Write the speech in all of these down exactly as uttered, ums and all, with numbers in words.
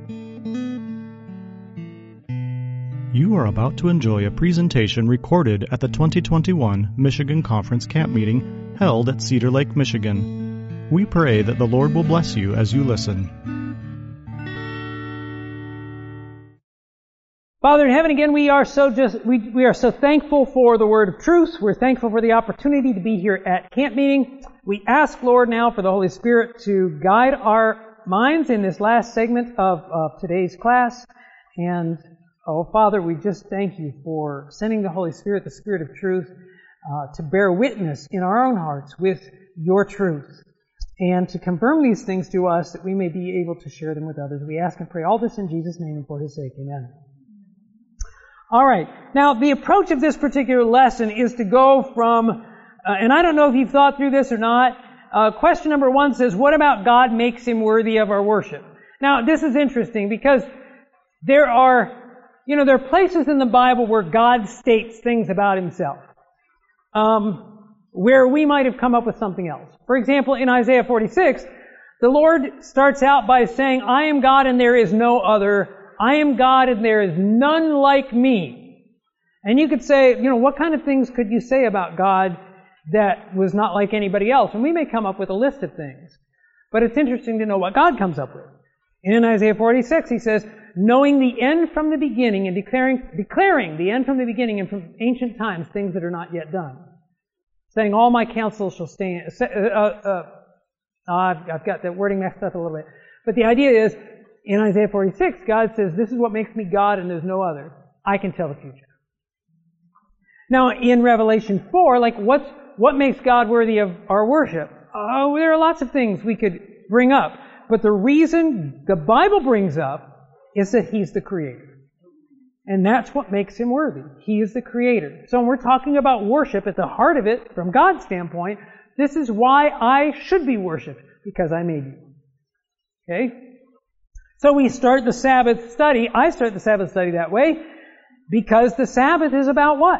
You are about to enjoy a presentation recorded at the twenty twenty-one Michigan Conference Camp Meeting held at Cedar Lake, Michigan. We pray that the Lord will bless you as you listen. Father in heaven, again, we are so just we, we are so thankful for the word of truth. We're thankful for the opportunity to be here at camp meeting. We ask, Lord, now for the Holy Spirit to guide our minds in this last segment of, of today's class. And oh, Father, we just thank you for sending the Holy Spirit, the Spirit of truth, uh, to bear witness in our own hearts with your truth and to confirm these things to us that we may be able to share them with others. We ask and pray all this in Jesus' name and for His sake. Amen. All right. Now, the approach of this particular lesson is to go from, uh, and I don't know if you've thought through this or not, uh, question number one says, what about God makes Him worthy of our worship? Now, this is interesting because there are You know, there are places in the Bible where God states things about Himself, um, where we might have come up with something else. For example, in Isaiah forty-six, the Lord starts out by saying, I am God and there is no other. I am God and there is none like me. And you could say, you know, what kind of things could you say about God that was not like anybody else? And we may come up with a list of things. But it's interesting to know what God comes up with. In Isaiah forty-six, He says, knowing the end from the beginning and declaring declaring the end from the beginning and from ancient times, things that are not yet done. Saying, all my counsel shall stand. Uh, uh, uh, I've, I've got that wording messed up a little bit. But the idea is, in Isaiah forty-six, God says, this is what makes me God and there's no other. I can tell the future. Now, in Revelation four, like what's, what makes God worthy of our worship? Oh, there are lots of things we could bring up. But the reason the Bible brings up is that He's the Creator. And that's what makes Him worthy. He is the Creator. So when we're talking about worship, at the heart of it, from God's standpoint, this is why I should be worshipped, because I made you. Okay? So we start the Sabbath study. I start the Sabbath study that way, because the Sabbath is about what?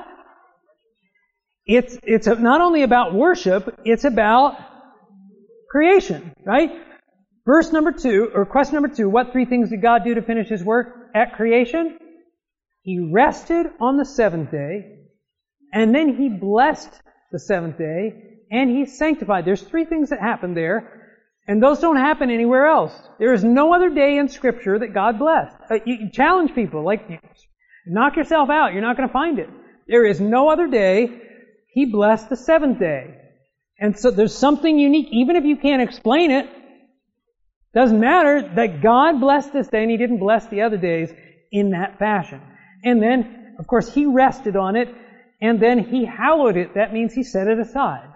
It's, it's not only about worship, it's about creation, right? Verse number two, or question number two, what three things did God do to finish His work at creation? He rested on the seventh day, and then He blessed the seventh day, and He sanctified. There's three things that happen there, and those don't happen anywhere else. There is no other day in Scripture that God blessed. Uh, you challenge people, like, knock yourself out. You're not going to find it. There is no other day. He blessed the seventh day. And so there's something unique, even if you can't explain it. Doesn't matter that God blessed this day and He didn't bless the other days in that fashion. And then, of course, He rested on it and then He hallowed it. That means He set it aside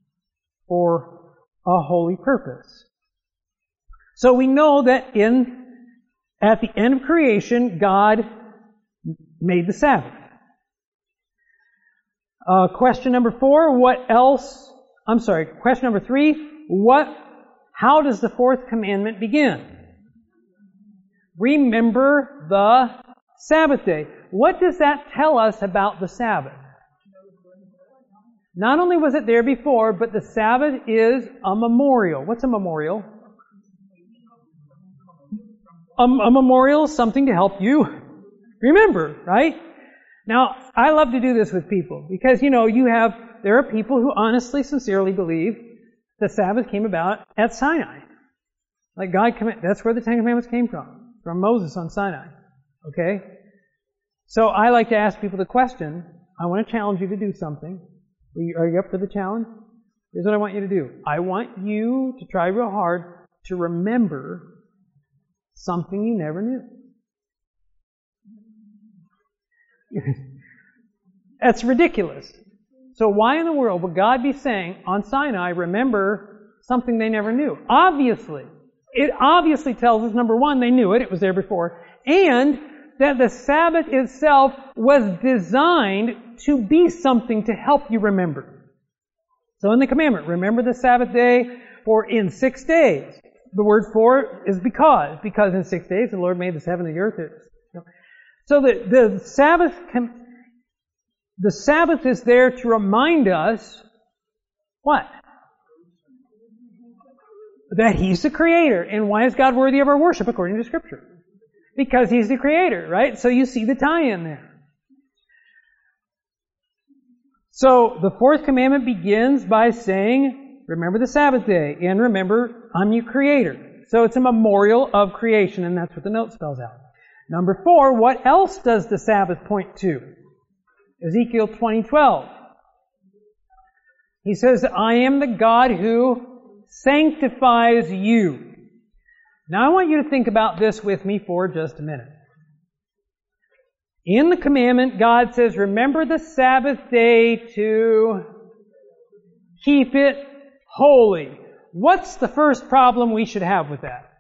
for a holy purpose. So we know that in, at the end of creation, God made the Sabbath. Uh, question number four, what else? I'm sorry, question number three, what How does the fourth commandment begin? Remember the Sabbath day. What does that tell us about the Sabbath? Not only was it there before, but the Sabbath is a memorial. What's a memorial? A, a memorial is something to help you remember, right? Now, I love to do this with people because, you know, you have, there are people who honestly, sincerely believe the Sabbath came about at Sinai. Like God, that's where the Ten Commandments came from. From Moses on Sinai. Okay? So I like to ask people the question, I want to challenge you to do something. Are you, are you up for the challenge? Here's what I want you to do. I want you to try real hard to remember something you never knew. That's ridiculous. So why in the world would God be saying on Sinai, remember something they never knew? Obviously. It obviously tells us, number one, they knew it. It was there before. And that the Sabbath itself was designed to be something to help you remember. So in the commandment, remember the Sabbath day, for in six days. The word for is because. Because in six days the Lord made the heaven and the earth. So the, the Sabbath... The Sabbath is there to remind us, what? That He's the Creator. And why is God worthy of our worship according to Scripture? Because He's the Creator, right? So you see the tie-in there. So the fourth commandment begins by saying, remember the Sabbath day, and remember, I'm your Creator. So it's a memorial of creation, and that's what the note spells out. Number four, what else does the Sabbath point to? Ezekiel twenty twelve. He says, I am the God who sanctifies you. Now I want you to think about this with me for just a minute. In the commandment, God says, remember the Sabbath day to keep it holy. What's the first problem we should have with that?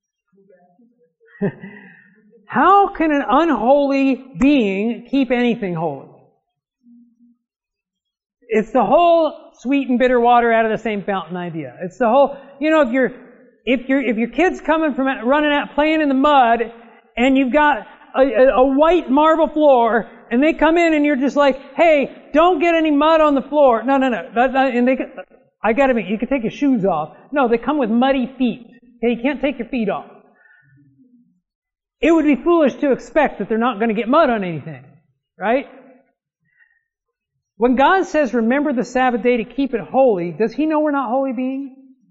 How can an unholy being keep anything holy? It's the whole sweet and bitter water out of the same fountain idea. It's the whole, you know, if you're, if your if your kid's coming from running out playing in the mud, and you've got a, a, a white marble floor, and they come in and you're just like, hey, don't get any mud on the floor. No, no, no. That, that, and they, I got to admit, you can take your shoes off. No, they come with muddy feet. Okay, you can't take your feet off. It would be foolish to expect that they're not going to get mud on anything, right? When God says, remember the Sabbath day to keep it holy, does He know we're not holy beings?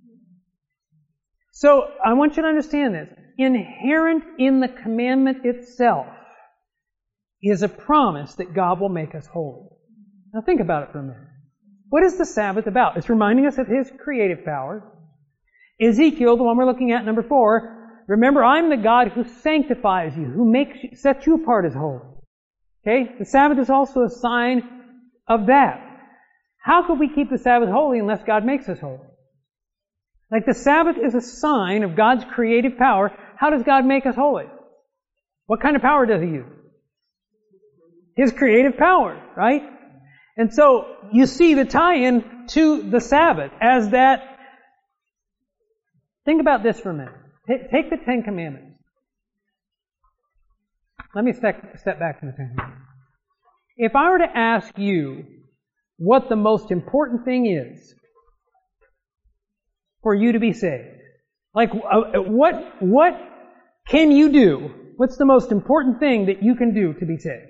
So, I want you to understand this. Inherent in the commandment itself is a promise that God will make us holy. Now think about it for a minute. What is the Sabbath about? It's reminding us of His creative power. Ezekiel, the one we're looking at, number four, remember, I'm the God who sanctifies you, who makes you, sets you apart as holy. Okay? The Sabbath is also a sign of that. How could we keep the Sabbath holy unless God makes us holy? Like the Sabbath is a sign of God's creative power. How does God make us holy? What kind of power does He use? His creative power, right? And so you see the tie-in to the Sabbath as that. Think about this for a minute. Take the Ten Commandments. Let me step, step back from the Ten Commandments. If I were to ask you what the most important thing is for you to be saved, like uh, what what can you do? What's the most important thing that you can do to be saved?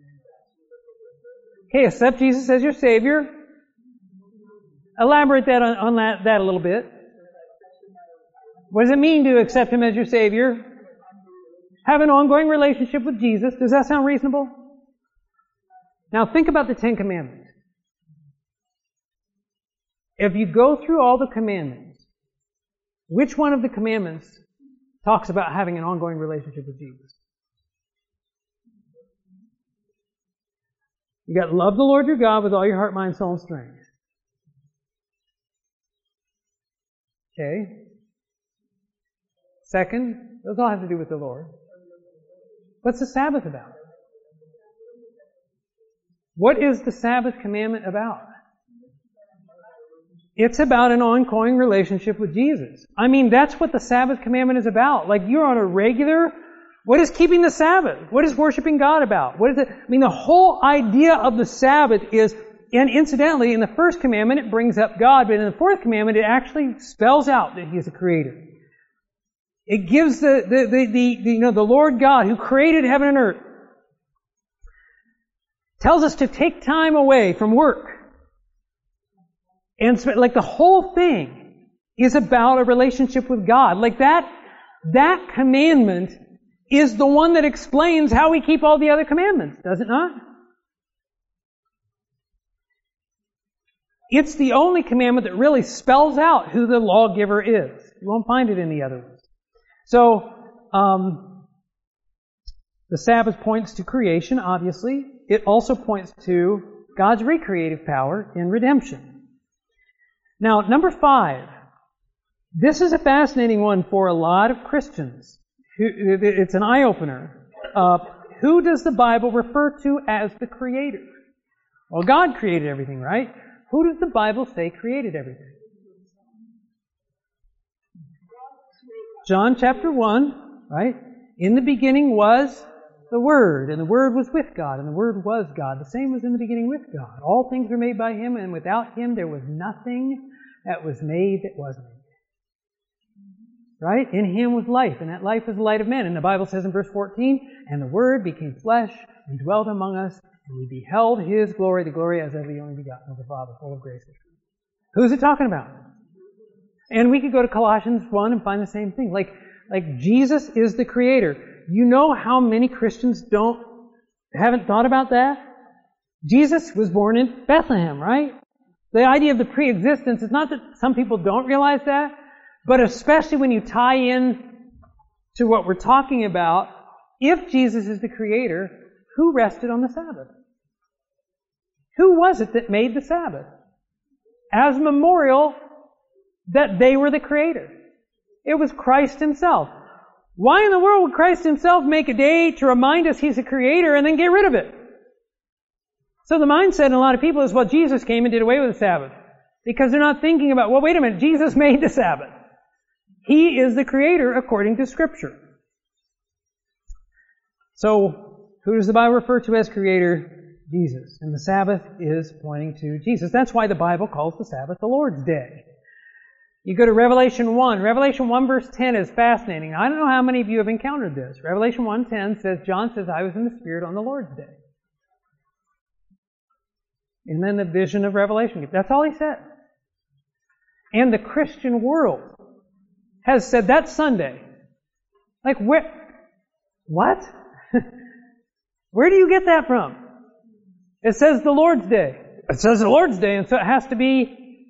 Okay, accept Jesus as your Savior. Elaborate that on, on that, that a little bit. What does it mean to accept Him as your Savior? Have an ongoing relationship with Jesus. Does that sound reasonable? Now think about the Ten Commandments. If you go through all the commandments, which one of the commandments talks about having an ongoing relationship with Jesus? You got love the Lord your God with all your heart, mind, soul, and strength. Okay. Second, those all have to do with the Lord. What's the Sabbath about? What is the Sabbath commandment about? It's about an ongoing relationship with Jesus. I mean, that's what the Sabbath commandment is about. Like, you're on a regular... What is keeping the Sabbath? What is worshiping God about? What is it? I mean, the whole idea of the Sabbath is, and incidentally, in the first commandment it brings up God, but in the fourth commandment it actually spells out that He is a creator. It gives the, the, the, the, the you know, the Lord God who created heaven and earth tells us to take time away from work. And like the whole thing is about a relationship with God. Like that, that commandment is the one that explains how we keep all the other commandments, does it not? It's the only commandment that really spells out who the lawgiver is. You won't find it in the other ones. So, um, the Sabbath points to creation, obviously. It also points to God's recreative power in redemption. Now, number five. This is a fascinating one for a lot of Christians. It's an eye-opener. Uh, who does the Bible refer to as the Creator? Well, God created everything, right? Who does the Bible say created everything? John chapter one, right? In the beginning was the Word, and the Word was with God, and the Word was God. The same was in the beginning with God. All things were made by Him, and without Him there was nothing that was made that was made. Right? In Him was life, and that life is the light of men. And the Bible says in verse fourteen, and the Word became flesh and dwelt among us, and we beheld His glory, the glory as of the only begotten of the Father, full of grace and truth. Who's it talking about? And we could go to Colossians one and find the same thing. Like, like Jesus is the Creator. You know how many Christians don't, haven't thought about that? Jesus was born in Bethlehem, right? The idea of the pre-existence is not that some people don't realize that, but especially when you tie in to what we're talking about, if Jesus is the Creator, who rested on the Sabbath? Who was it that made the Sabbath? As memorial that they were the Creator. It was Christ Himself. Why in the world would Christ Himself make a day to remind us He's a Creator and then get rid of it? So the mindset in a lot of people is, well, Jesus came and did away with the Sabbath. Because they're not thinking about, well, wait a minute, Jesus made the Sabbath. He is the Creator according to Scripture. So, who does the Bible refer to as Creator? Jesus. And the Sabbath is pointing to Jesus. That's why the Bible calls the Sabbath the Lord's Day. You go to Revelation one. Revelation one verse ten is fascinating. I don't know how many of you have encountered this. Revelation one ten says, John says, I was in the Spirit on the Lord's Day. And then the vision of Revelation. That's all he said. And the Christian world has said, that's Sunday. Like, where? What? Where do you get that from? It says the Lord's Day. It says the Lord's Day, and so it has to be.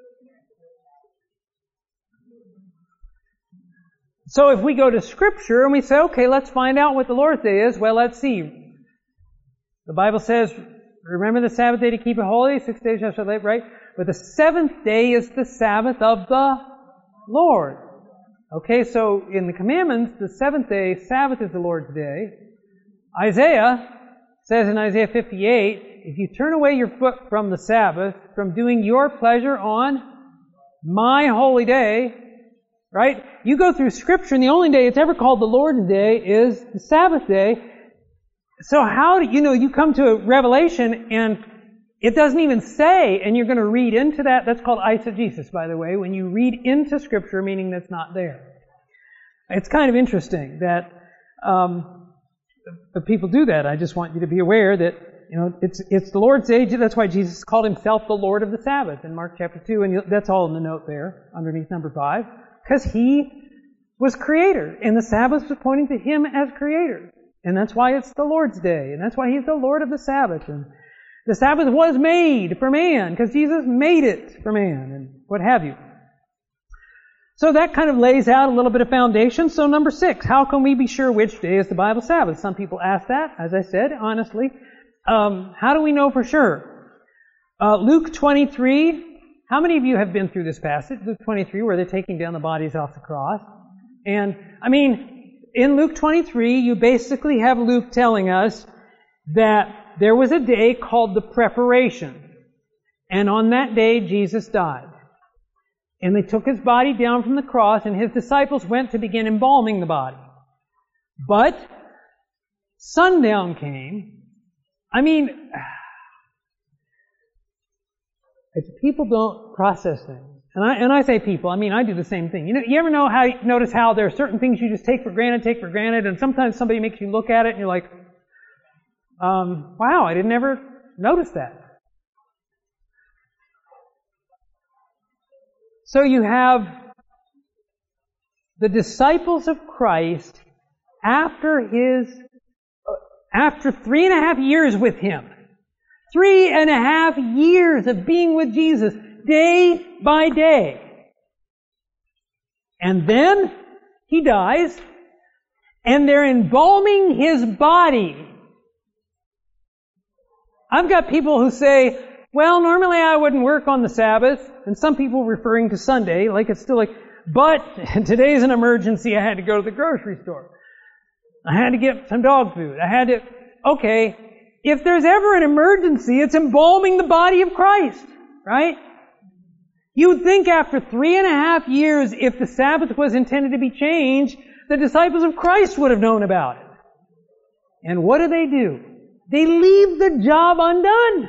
So if we go to Scripture and we say, okay, let's find out what the Lord's Day is, well, let's see. The Bible says, remember the Sabbath day to keep it holy, six days shall you labor, right? But the seventh day is the Sabbath of the Lord. Okay, so in the commandments, the seventh day, Sabbath is the Lord's day. Isaiah says in Isaiah fifty-eight, if you turn away your foot from the Sabbath, from doing your pleasure on my holy day, right? You go through Scripture and the only day it's ever called the Lord's day is the Sabbath day. So how do you know, you come to a Revelation and it doesn't even say, and you're going to read into that. That's called eisegesis, by the way, when you read into Scripture, meaning that's not there. It's kind of interesting that um, people do that. I just want you to be aware that, you know, it's it's the Lord's day. That's why Jesus called Himself the Lord of the Sabbath in Mark chapter two, and that's all in the note there, underneath number five, because He was Creator, and the Sabbath was pointing to Him as Creator. And that's why it's the Lord's day, and that's why He's the Lord of the Sabbath. And the Sabbath was made for man, because Jesus made it for man, and what have you. So that kind of lays out a little bit of foundation. So number six, how can we be sure which day is the Bible Sabbath? Some people ask that, as I said, honestly. Um, how do we know for sure? Uh, Luke twenty-three, how many of you have been through this passage, Luke twenty-three, where they're taking down the bodies off the cross? And, I mean, in Luke twenty-three, you basically have Luke telling us that there was a day called the preparation. And on that day, Jesus died. And they took His body down from the cross, and His disciples went to begin embalming the body. But sundown came. I mean, if people don't process things, and I and I say people, I mean I do the same thing. You know, you ever know how notice how there are certain things you just take for granted, take for granted, and sometimes somebody makes you look at it and you're like, um, wow, I didn't ever notice that. So you have the disciples of Christ after His, after three and a half years with Him. Three and a half years of being with Jesus, day by day. And then He dies, and they're embalming His body. I've got people who say, well, normally I wouldn't work on the Sabbath, and some people referring to Sunday, like it's still like, but today's an emergency, I had to go to the grocery store. I had to get some dog food. I had to, okay, if there's ever an emergency, it's embalming the body of Christ, right? You would think after three and a half years, if the Sabbath was intended to be changed, the disciples of Christ would have known about it. And what do they do? They leave the job undone.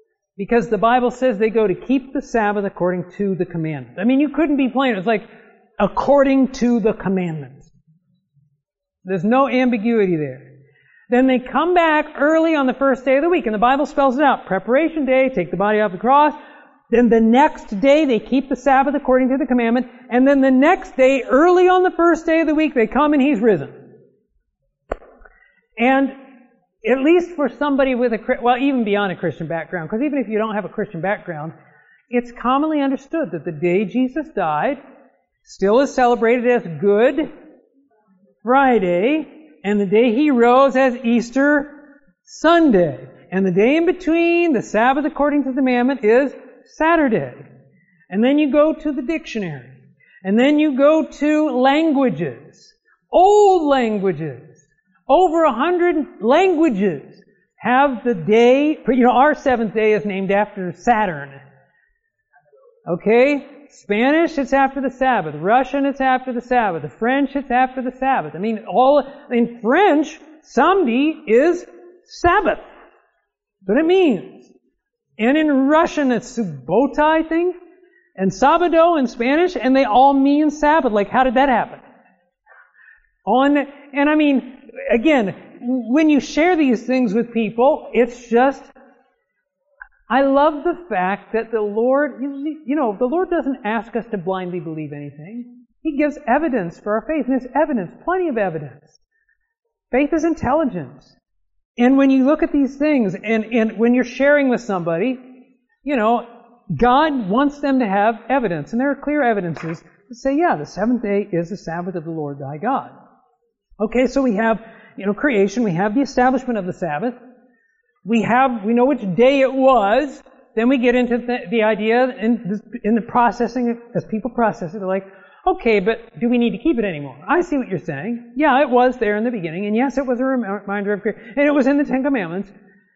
Because the Bible says they go to keep the Sabbath according to the commandment. I mean, you couldn't be plain. It's like, according to the commandments. There's no ambiguity there. Then they come back early on the first day of the week, and the Bible spells it out. Preparation day, take the body off the cross. Then the next day, they keep the Sabbath according to the commandment. And then the next day, early on the first day of the week, they come and He's risen. And at least for somebody with a, well, even beyond a Christian background, because even if you don't have a Christian background, it's commonly understood that the day Jesus died still is celebrated as Good Friday, and the day He rose as Easter Sunday. And the day in between, the Sabbath according to the commandment, is Saturday. And then you go to the dictionary. And then you go to languages. Old languages. Over a hundred languages have the day, you know, our seventh day is named after Saturn. Okay? Spanish, it's after the Sabbath. Russian, it's after the Sabbath. The French, it's after the Sabbath. I mean, all, in French, samedi is Sabbath. That's what it means. And in Russian, it's subota, I think. And sabado in Spanish, and they all mean Sabbath. Like, how did that happen? On, and I mean, again, when you share these things with people, it's just, I love the fact that the Lord, you know, the Lord doesn't ask us to blindly believe anything. He gives evidence for our faith, and there's evidence, plenty of evidence. Faith is intelligence. And when you look at these things, and, and when you're sharing with somebody, you know, God wants them to have evidence, and there are clear evidences to say, yeah, the seventh day is the Sabbath of the Lord thy God. Okay, so we have, you know, creation, we have the establishment of the Sabbath, we have, we know which day it was, then we get into the, the idea in, in the processing, as people process it, they're like, okay, but do we need to keep it anymore? I see what you're saying. Yeah, it was there in the beginning, and yes, it was a reminder of creation, and it was in the Ten Commandments.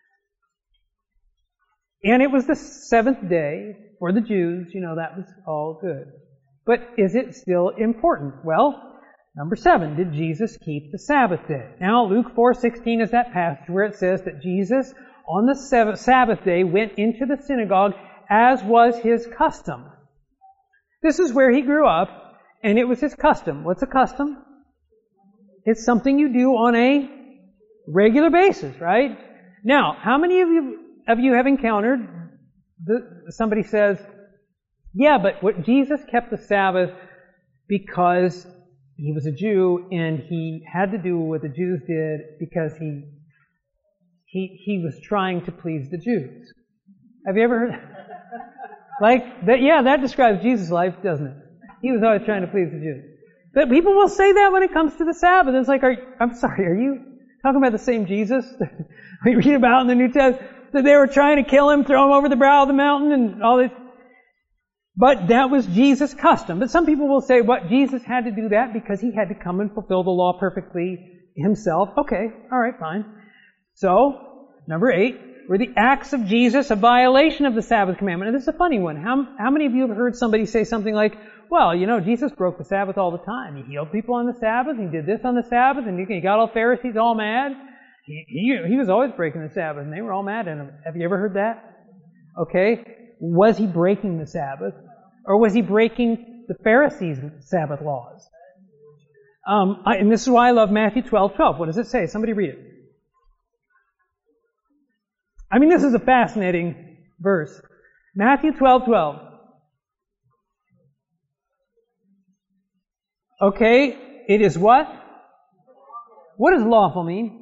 And it was the seventh day for the Jews, you know, that was all good. But is it still important? Well, number seven, did Jesus keep the Sabbath day? Now, Luke four sixteen is that passage where it says that Jesus, on the Sabbath day, went into the synagogue as was His custom. This is where He grew up, and it was His custom. What's a custom? It's something you do on a regular basis, right? Now, how many of you of you have encountered the, somebody says, yeah, but what Jesus kept the Sabbath because He was a Jew and He had to do what the Jews did because he he he was trying to please the Jews. Have you ever heard like that? Yeah, that describes Jesus' life, doesn't it? He was always trying to please the Jews. But people will say that when it comes to the Sabbath. It's like, are, I'm sorry, are you talking about the same Jesus we read about in the New Testament? That they were trying to kill Him, throw Him over the brow of the mountain and all this. But that was Jesus' custom. But some people will say, what, Jesus had to do that because He had to come and fulfill the law perfectly Himself. Okay, alright, fine. So, number eight, were the acts of Jesus a violation of the Sabbath commandment? And this is a funny one. How, how many of you have heard somebody say something like, well, you know, Jesus broke the Sabbath all the time. He healed people on the Sabbath, He did this on the Sabbath, and He got all Pharisees all mad. He, he, he was always breaking the Sabbath, and they were all mad at Him. Have you ever heard that? Okay. Was He breaking the Sabbath? Or was He breaking the Pharisees' Sabbath laws? Um, I, and this is why I love Matthew twelve twelve. What does it say? Somebody read it. I mean, this is a fascinating verse. Matthew twelve twelve. Okay, it is what? What does lawful mean?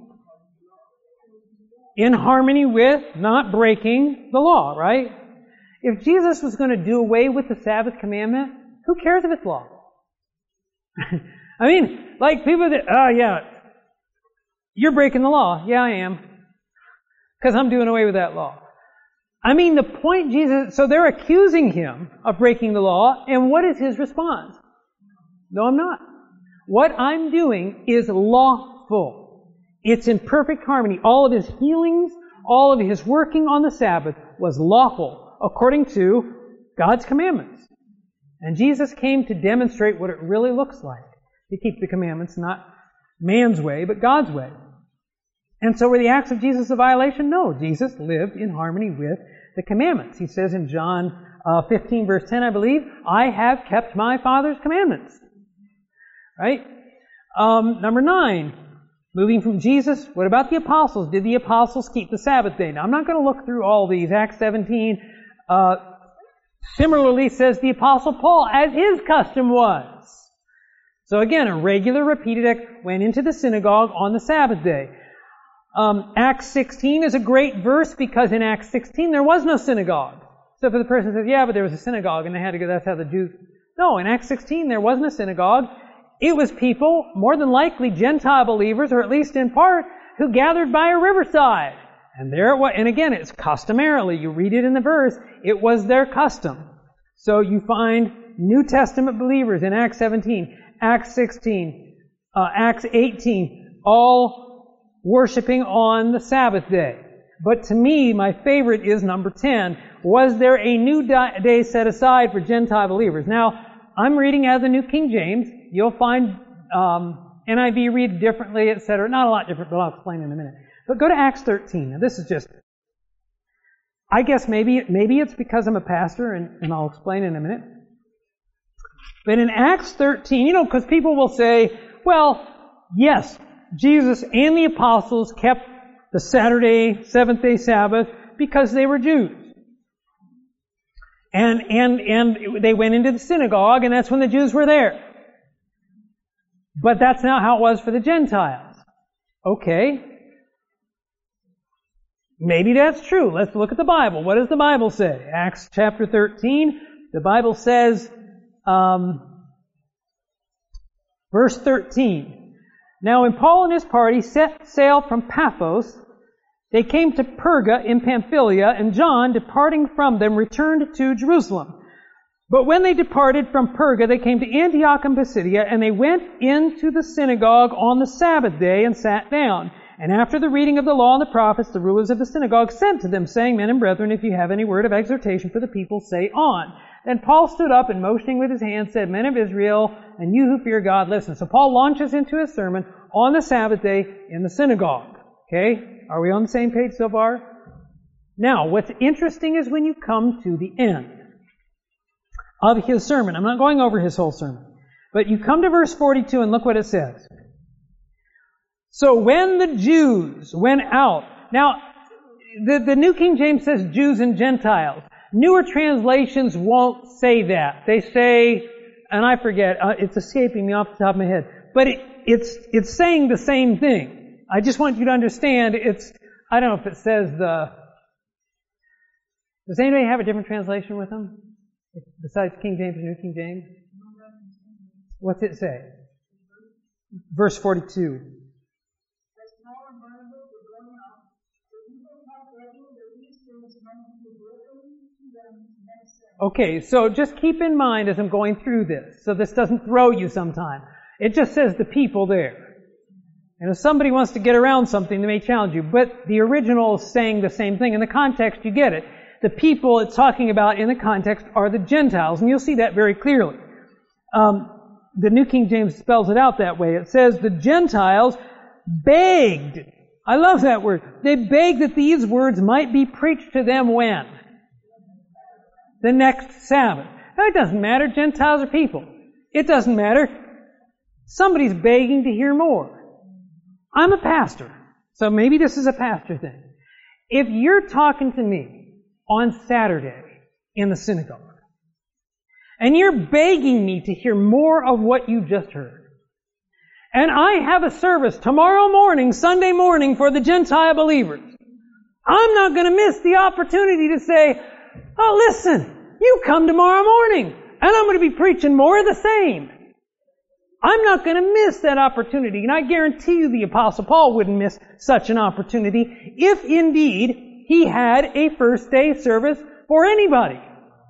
In harmony with, not breaking the law, right? If Jesus was going to do away with the Sabbath commandment, who cares if it's lawful? I mean, like people that, oh yeah, you're breaking the law. Yeah, I am. Because I'm doing away with that law. I mean, the point Jesus, so they're accusing Him of breaking the law, and what is His response? No, I'm not. What I'm doing is lawful. It's in perfect harmony. All of His healings, all of His working on the Sabbath was lawful according to God's commandments. And Jesus came to demonstrate what it really looks like to keep the commandments, not man's way, but God's way. And so were the acts of Jesus a violation? No. Jesus lived in harmony with the commandments. He says in John uh, fifteen verse ten, I believe, I have kept my Father's commandments. Right? Um, number nine, moving from Jesus, what about the apostles? Did the apostles keep the Sabbath day? Now, I'm not going to look through all these. Acts seventeen uh, similarly says the apostle Paul, as his custom was. So again, a regular repeated act, went into the synagogue on the Sabbath day. Um, Acts sixteen is a great verse because in Acts sixteen there was no synagogue. So if the person says, yeah, but there was a synagogue and they had to go, that's how the Jews... No, in Acts sixteen there wasn't a synagogue. It was people, more than likely Gentile believers, or at least in part, who gathered by a riverside. And there it was, and again, it's customarily, you read it in the verse, it was their custom. So you find New Testament believers in Acts seventeen, Acts sixteen, uh, Acts eighteen, all worshiping on the Sabbath day. But to me, my favorite is number ten. Was there a new day set aside for Gentile believers? Now, I'm reading out of the New King James. You'll find um, N I V reads differently, et cetera. Not a lot different, but I'll explain in a minute. But go to Acts thirteen. Now, this is just... I guess maybe maybe it's because I'm a pastor, and, and I'll explain in a minute. But in Acts thirteen, you know, because people will say, well, yes, Jesus and the apostles kept the Saturday, seventh-day Sabbath because they were Jews. And, and, and they went into the synagogue, and that's when the Jews were there. But that's not how it was for the Gentiles. Okay. Maybe that's true. Let's look at the Bible. What does the Bible say? Acts chapter thirteen. The Bible says, um, verse thirteen. Now when Paul and his party set sail from Paphos, they came to Perga in Pamphylia, and John, departing from them, returned to Jerusalem. But when they departed from Perga, they came to Antioch and Pisidia, and they went into the synagogue on the Sabbath day and sat down. And after the reading of the law and the prophets, the rulers of the synagogue sent to them, saying, Men and brethren, if you have any word of exhortation for the people, say on. Then Paul stood up and motioning with his hand said, Men of Israel, and you who fear God, listen. So Paul launches into his sermon on the Sabbath day in the synagogue. Okay? Are we on the same page so far? Now, what's interesting is when you come to the end of his sermon. I'm not going over his whole sermon. But you come to verse forty-two and look what it says. So when the Jews went out, now the, the New King James says Jews and Gentiles. Newer translations won't say that. They say, and I forget, uh, it's escaping me off the top of my head, but it, it's it's saying the same thing. I just want you to understand it's, I don't know if it says the, does anybody have a different translation with them? Besides King James and New King James? What's it say? Verse forty-two. Okay, so just keep in mind as I'm going through this, so this doesn't throw you sometime. It just says the people there. And if somebody wants to get around something, they may challenge you. But the original is saying the same thing. In the context, you get it. The people it's talking about in the context are the Gentiles, and you'll see that very clearly. Um, the New King James spells it out that way. It says the Gentiles begged. I love that word. They begged that these words might be preached to them when? The next Sabbath. Now, it doesn't matter, Gentiles or people. It doesn't matter. Somebody's begging to hear more. I'm a pastor, so maybe this is a pastor thing. If you're talking to me on Saturday in the synagogue, and you're begging me to hear more of what you just heard, and I have a service tomorrow morning, Sunday morning, for the Gentile believers, I'm not going to miss the opportunity to say, oh, listen, you come tomorrow morning, and I'm going to be preaching more of the same. I'm not going to miss that opportunity, and I guarantee you the Apostle Paul wouldn't miss such an opportunity if indeed he had a first day service for anybody.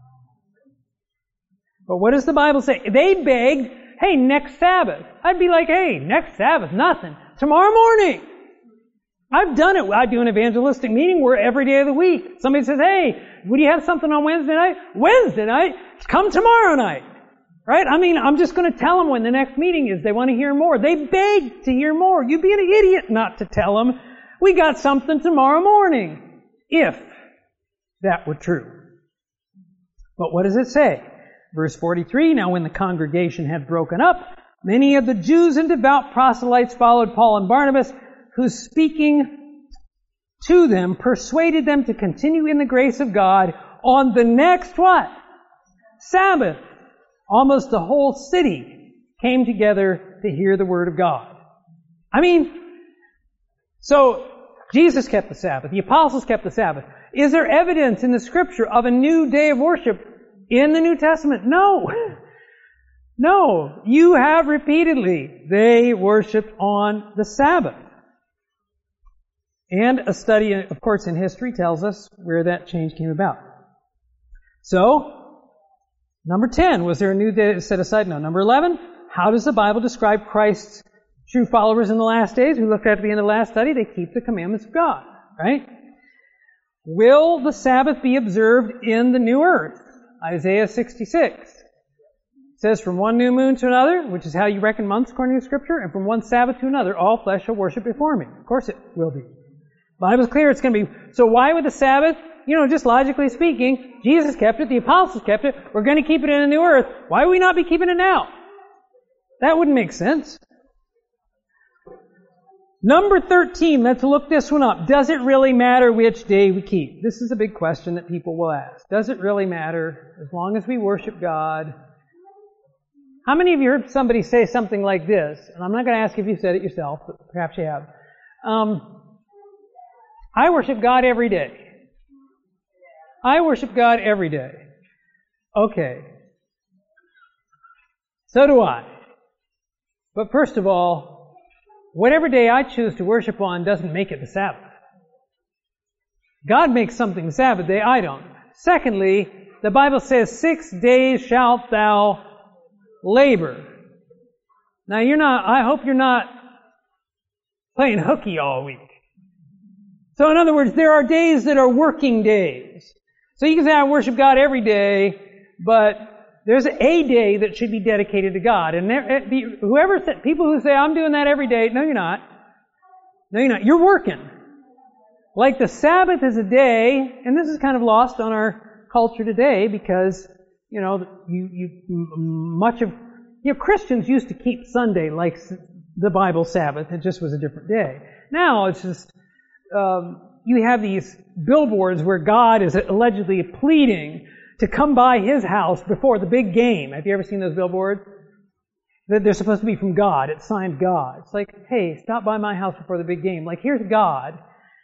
But what does the Bible say? They begged, hey, next Sabbath. I'd be like, hey, next Sabbath, nothing. Tomorrow morning. I've done it. I do an evangelistic meeting where every day of the week somebody says, hey, would you have something on Wednesday night? Wednesday night? Come tomorrow night. Right? I mean, I'm just going to tell them when the next meeting is. They want to hear more. They beg to hear more. You'd be an idiot not to tell them, we got something tomorrow morning. If that were true. But what does it say? Verse forty-three, now when the congregation had broken up, Many of the Jews and devout proselytes followed Paul and Barnabas, who speaking to them persuaded them to continue in the grace of God on the next what? Sabbath. Almost the whole city came together to hear the word of God. I mean, so Jesus kept the Sabbath. The apostles kept the Sabbath. Is there evidence in the Scripture of a new day of worship in the New Testament? No. No. You have repeatedly. They worshiped on the Sabbath. And a study, of course, in history tells us where that change came about. So, number ten, was there a new day set aside? No. Number eleven, how does the Bible describe Christ's true followers in the last days? We looked at at the end of the last study. They keep the commandments of God, right? Will the Sabbath be observed in the new earth? Isaiah sixty-six. It says, from one new moon to another, which is how you reckon months according to Scripture, and from one Sabbath to another, all flesh shall worship before me. Of course it will be. The Bible's clear it's going to be. So why would the Sabbath, you know, just logically speaking, Jesus kept it, the apostles kept it, we're going to keep it in the new earth. Why would we not be keeping it now? That wouldn't make sense. Number thirteen, let's look this one up. Does it really matter which day we keep? This is a big question that people will ask. Does it really matter as long as we worship God? How many of you heard somebody say something like this? And I'm not going to ask if you said it yourself, but perhaps you have. Um, I worship God every day. I worship God every day. Okay. So do I. But first of all, whatever day I choose to worship on doesn't make it the Sabbath. God makes something the Sabbath day, I don't. Secondly, the Bible says, six days shalt thou labor. Now you're not, I hope you're not playing hooky all week. So in other words, there are days that are working days. So you can say I worship God every day, but there's a day that should be dedicated to God. And there, whoever said, people who say, I'm doing that every day, no, you're not. No, you're not. You're working. Like the Sabbath is a day, and this is kind of lost on our culture today because, you know, you, you, much of, you know, Christians used to keep Sunday like the Bible Sabbath. It just was a different day. Now it's just, um, you have these billboards where God is allegedly pleading to come by His house before the big game. Have you ever seen those billboards? They're supposed to be from God. It's signed God. It's like, hey, stop by my house before the big game. Like, here's God.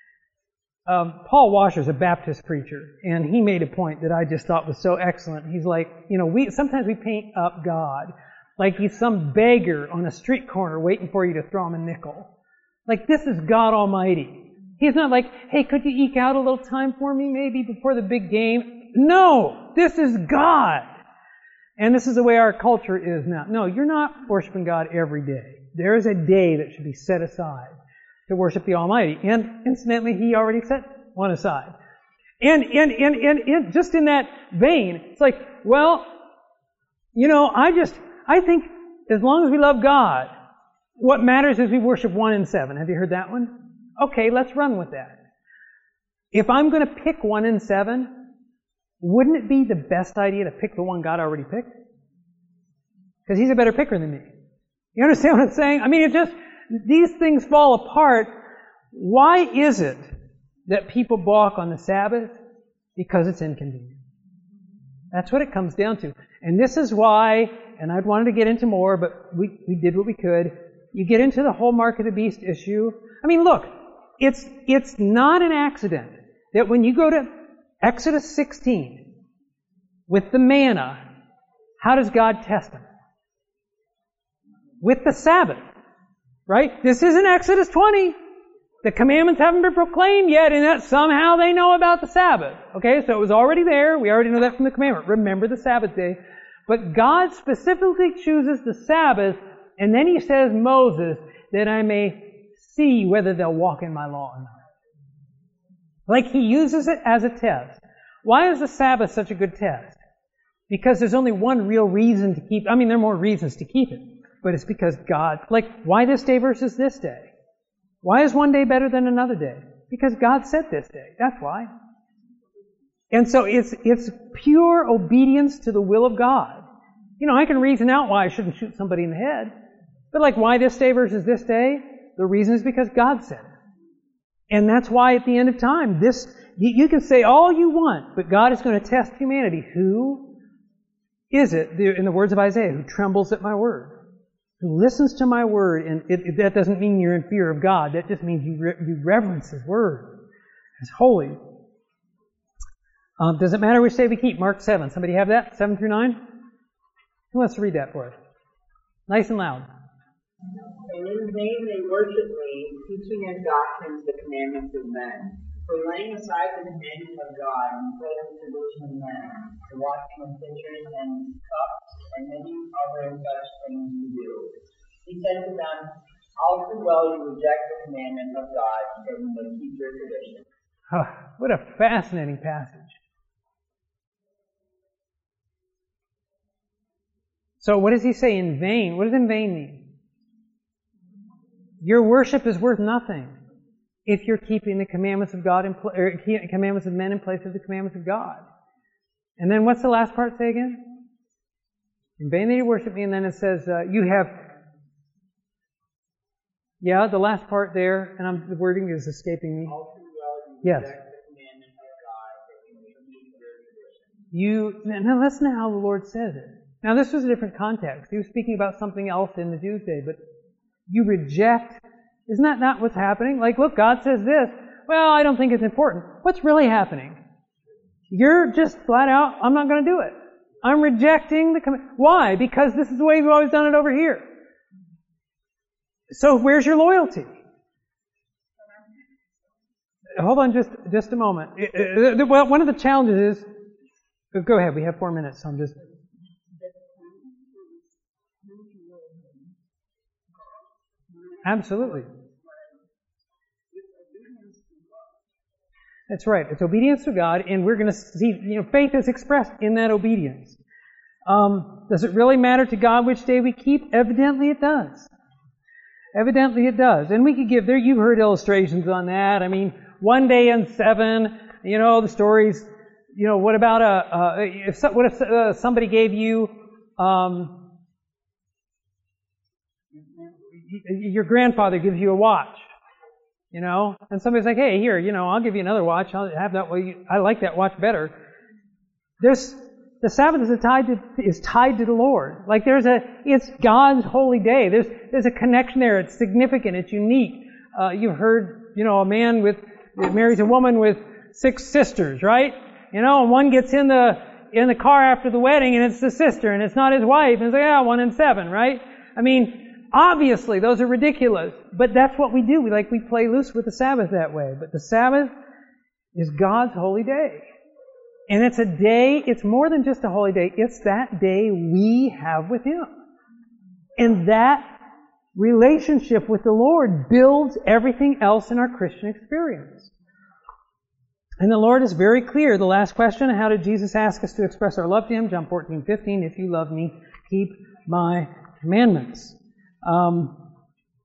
Um, Paul Washer's a Baptist preacher, and he made a point that I just thought was so excellent. He's like, you know, we sometimes we paint up God like He's some beggar on a street corner waiting for you to throw him a nickel. Like, this is God Almighty. He's not like, hey, could you eke out a little time for me maybe before the big game? No! This is God! And this is the way our culture is now. No, you're not worshiping God every day. There is a day that should be set aside to worship the Almighty. And incidentally, He already set one aside. And, and, and, and, and just in that vein, it's like, well, you know, I just, I think as long as we love God, what matters is we worship one in seven. Have you heard that one? Okay, let's run with that. If I'm going to pick one in seven, wouldn't it be the best idea to pick the one God already picked? Because He's a better picker than me. You understand what I'm saying? I mean, it just, these things fall apart. Why is it that people balk on the Sabbath? Because it's inconvenient. That's what it comes down to. And this is why, and I'd wanted to get into more, but we, we did what we could. You get into the whole mark of the beast issue. I mean, look, it's, it's not an accident that when you go to Exodus sixteen with the manna, how does God test them? With the Sabbath. Right? This isn't Exodus twenty. The commandments haven't been proclaimed yet, and that somehow they know about the Sabbath. Okay, so it was already there. We already know that from the commandment. Remember the Sabbath day. But God specifically chooses the Sabbath, and then He says, Moses, that I may see whether they'll walk in my law or not. Like He uses it as a test. Why is the Sabbath such a good test? Because there's only one real reason to keep, I mean, there are more reasons to keep it. But it's because God, like, why this day versus this day? Why is one day better than another day? Because God said this day. That's why. And so it's, it's pure obedience to the will of God. You know, I can reason out why I shouldn't shoot somebody in the head. But like, why this day versus this day? The reason is because God said it. And that's why at the end of time, this, you, you can say all you want, but God is going to test humanity. Who is it, in the words of Isaiah, who trembles at my word? Who listens to my word? And it, it, that doesn't mean you're in fear of God. That just means you, re, you reverence His word. It's holy. Um, does it matter which day we keep? Mark seven. Somebody have that? seven through nine? Who wants to read that for us? Nice and loud. And in vain they worship me, teaching as doctrines the commandments of men. For laying aside the commandments of God and putting the tradition of men, the washing of pitchers and cups, and many other such things to do. He said to them, all too well you reject the commandment of God, that you may keep your tradition. Oh, what a fascinating passage. So what does he say in vain? What does in vain mean? Your worship is worth nothing if you're keeping the commandments of God in pl- or commandments of men in place of the commandments of God. And then what's the last part say again? In vain they worship me, and then it says, uh, you have, yeah, the last part there, and I'm, the wording is escaping me. All too well you Yes. reject the commandment of God, that you may keep your tradition. You, now listen to how the Lord says it. Now this was a different context. He was speaking about something else in the Jews' day, but you reject, isn't that not what's happening? Like, look, God says this. Well, I don't think it's important. What's really happening? You're just flat out, I'm not going to do it. I'm rejecting the command. Why? Because this is the way we've always done it over here. So where's your loyalty? Hold on just, just a moment. Well, one of the challenges is, go ahead, we have four minutes, so I'm just... Absolutely. That's right. It's obedience to God, and we're going to see, you know, faith is expressed in that obedience. Um, does it really matter to God which day we keep? Evidently it does. Evidently it does. And we could give, there, you've heard illustrations on that. I mean, one day in seven, you know, the stories, you know, what about a, uh, if, what if uh, somebody gave you, um, your grandfather gives you a watch, you know, and somebody's like, hey, here, you know, I'll give you another watch. I'll have that. Well, you, I like that watch better. There's, the Sabbath is tied to, is tied to the Lord. Like there's a, it's God's holy day. There's, there's a connection there. It's significant. It's unique. Uh, you've heard, you know, a man with, marries a woman with six sisters, right? You know, and one gets in the, in the car after the wedding and it's the sister and it's not his wife. And it's like, yeah, one in seven, right? I mean, obviously, those are ridiculous, but that's what we do. We like we play loose with the Sabbath that way. But the Sabbath is God's holy day. And it's a day, it's more than just a holy day. It's that day we have with Him. And that relationship with the Lord builds everything else in our Christian experience. And the Lord is very clear. The last question, how did Jesus ask us to express our love to Him? John fourteen fifteen, if you love me, keep my commandments. Um,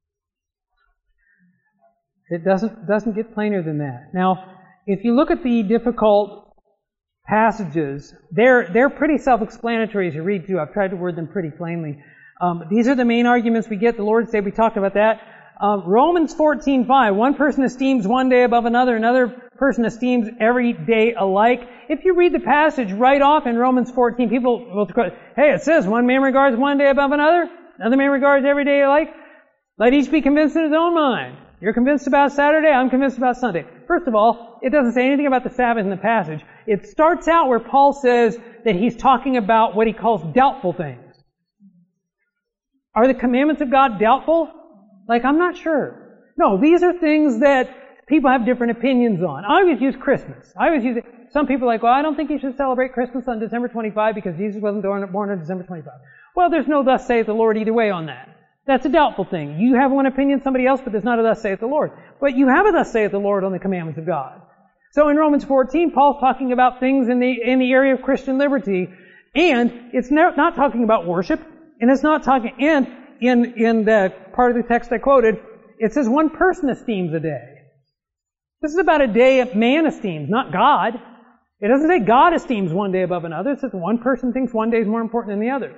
it doesn't doesn't get plainer than that. Now, if you look at the difficult passages, they're they're pretty self-explanatory as you read through. I've tried to word them pretty plainly. Um, these are the main arguments we get. The Lord's Day, we talked about that. Um, Romans fourteen five. One person esteems one day above another. Another person esteems every day alike. If you read the passage right off in Romans fourteen, people will go, hey, it says one man regards one day above another. Another man regards every day alike. Let each be convinced in his own mind. You're convinced about Saturday, I'm convinced about Sunday. First of all, it doesn't say anything about the Sabbath in the passage. It starts out where Paul says that he's talking about what he calls doubtful things. Are the commandments of God doubtful? Like, I'm not sure. No, these are things that people have different opinions on. I always use Christmas. I always use it. Some people are like, well, I don't think you should celebrate Christmas on December twenty-fifth because Jesus wasn't born on December twenty-fifth. Well, there's no thus saith the Lord either way on that. That's a doubtful thing. You have one opinion, somebody else, but there's not a thus saith the Lord. But you have a thus saith the Lord on the commandments of God. So in Romans fourteen, Paul's talking about things in the in the area of Christian liberty, and it's not, not talking about worship, and it's not talking, and in, in the part of the text I quoted, it says one person esteems a day. This is about a day that man esteems, not God. It doesn't say God esteems one day above another. It says one person thinks one day is more important than the other.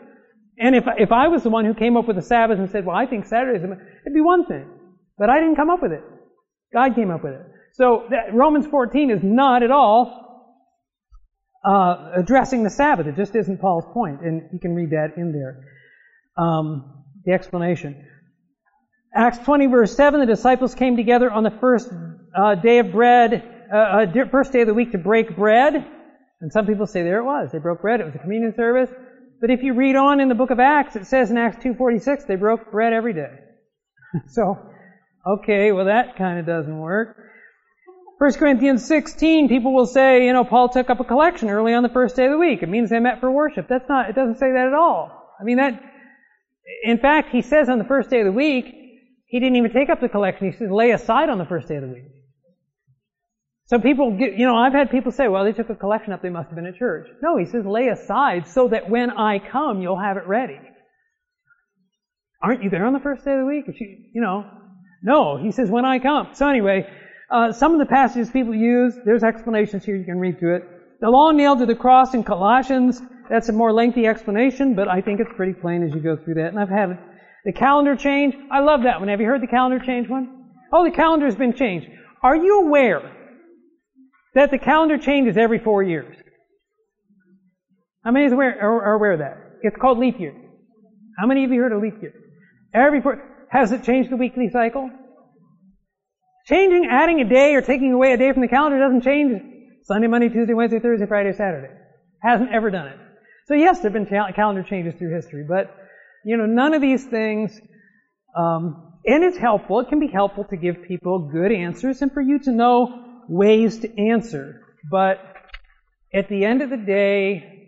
And if if I was the one who came up with the Sabbath and said, well, I think Saturday is, it'd be one thing. But I didn't come up with it. God came up with it. So that Romans fourteen is not at all uh, addressing the Sabbath. It just isn't Paul's point. And you can read that in there. Um, the explanation. Acts twenty verse seven, the disciples came together on the first uh, day of bread, uh, uh, first day of the week to break bread. And some people say there it was. They broke bread. It was a communion service. But if you read on in the book of Acts, it says in Acts two forty-six, they broke bread every day. So, okay, well that kind of doesn't work. First Corinthians sixteen, people will say, you know, Paul took up a collection early on the first day of the week. It means they met for worship. That's not, it doesn't say that at all. I mean that, in fact, he says on the first day of the week, he didn't even take up the collection. He says lay aside on the first day of the week. So people get, you know, I've had people say, well, they took a collection up, they must have been at church. No, he says lay aside so that when I come, you'll have it ready. Aren't you there on the first day of the week? If you, you know, no, he says when I come. So anyway, uh, some of the passages people use, there's explanations here, you can read through it. The law nailed to the cross in Colossians, that's a more lengthy explanation, but I think it's pretty plain as you go through that. And I've had the calendar change. I love that one. Have you heard the calendar change one? Oh, the calendar's been changed. Are you aware that the calendar changes every four years? How many is aware, are, are aware of that? It's called leap year. How many of you heard of leap year? Every four, has it changed the weekly cycle? Changing, adding a day or taking away a day from the calendar doesn't change Sunday, Monday, Tuesday, Wednesday, Thursday, Friday, Saturday. Hasn't ever done it. So yes, there have been calendar changes through history, but you know, none of these things, um, and it's helpful, it can be helpful to give people good answers and for you to know ways to answer. But at the end of the day,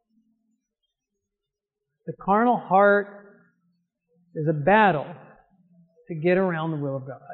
the carnal heart is a battle to get around the will of God.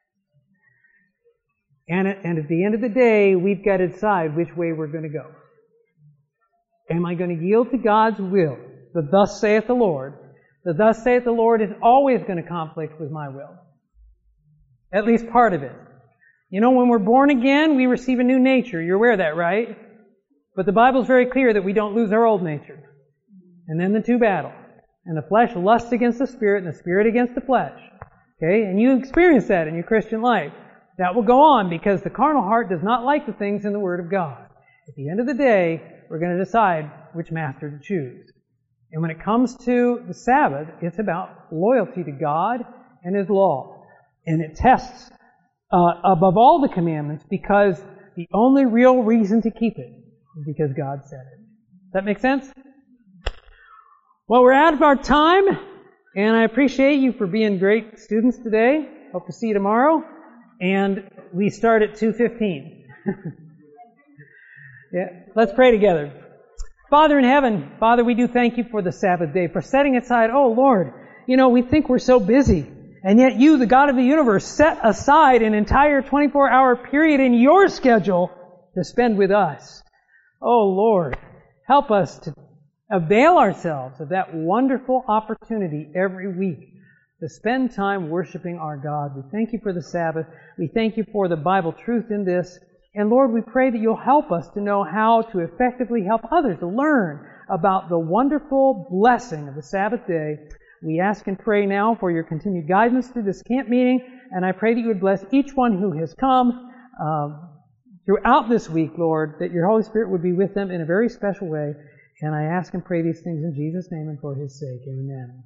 And at, and at the end of the day, we've got to decide which way we're going to go. Am I going to yield to God's will? The thus saith the Lord. The thus saith the Lord is always going to conflict with my will. At least part of it. You know, when we're born again, we receive a new nature. You're aware of that, right? But the Bible's very clear that we don't lose our old nature. And then the two battle. And the flesh lusts against the Spirit, and the Spirit against the flesh. Okay? And you experience that in your Christian life. That will go on because the carnal heart does not like the things in the Word of God. At the end of the day, we're going to decide which master to choose. And when it comes to the Sabbath, it's about loyalty to God and His law. And it tests uh, above all the commandments because the only real reason to keep it is because God said it. Does that make sense? Well, we're out of our time, and I appreciate you for being great students today. Hope to see you tomorrow. And we start at two fifteen. Yeah, let's pray together. Father in heaven, Father, we do thank you for the Sabbath day, for setting aside, oh Lord, you know, we think we're so busy, and yet you, the God of the universe, set aside an entire twenty-four hour period in your schedule to spend with us. Oh Lord, help us to avail ourselves of that wonderful opportunity every week to spend time worshiping our God. We thank you for the Sabbath. We thank you for the Bible truth in this. And Lord, we pray that you'll help us to know how to effectively help others to learn about the wonderful blessing of the Sabbath day. We ask and pray now for your continued guidance through this camp meeting, and I pray that you would bless each one who has come uh, throughout this week, Lord, that your Holy Spirit would be with them in a very special way. And I ask and pray these things in Jesus' name and for His sake. Amen.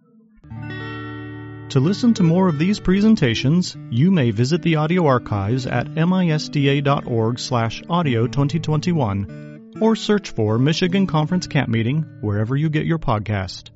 To listen to more of these presentations, you may visit the audio archives at misda.org slash audio 2021 or search for Michigan Conference Camp Meeting wherever you get your podcast.